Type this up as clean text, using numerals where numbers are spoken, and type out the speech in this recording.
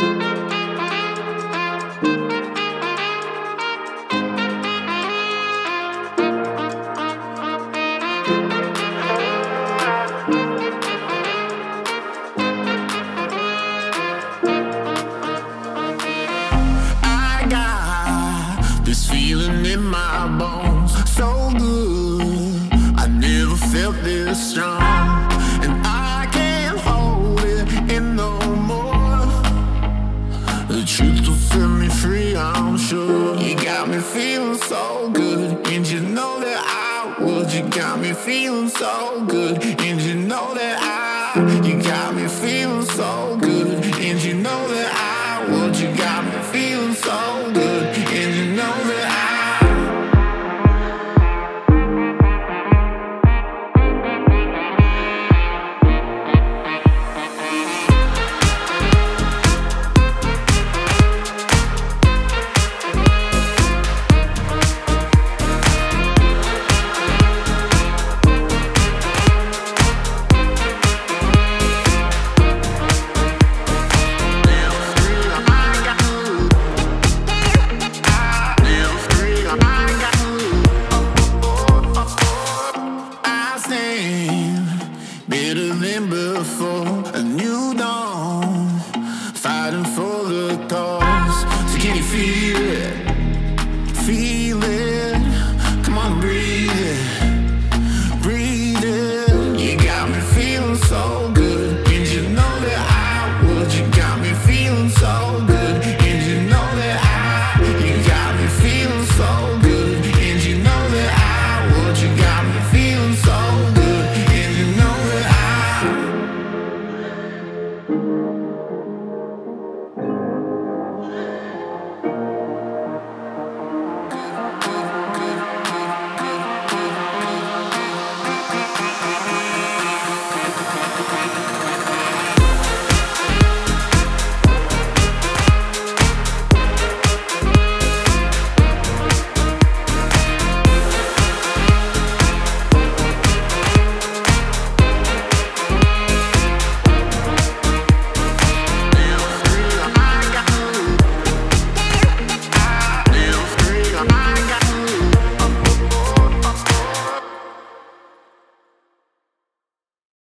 I got this feeling in my bones, so good. I never felt this strong, and I can't hold it in no more. The truth will set me free, I'm sure. You got me feeling so good, and you know that I would. You got me feeling so good, and you know that you got me feeling so good, and you know that I would. You got me feeling so good, and you know that better than before, a new dawn, fighting for the cause. So can you feel it?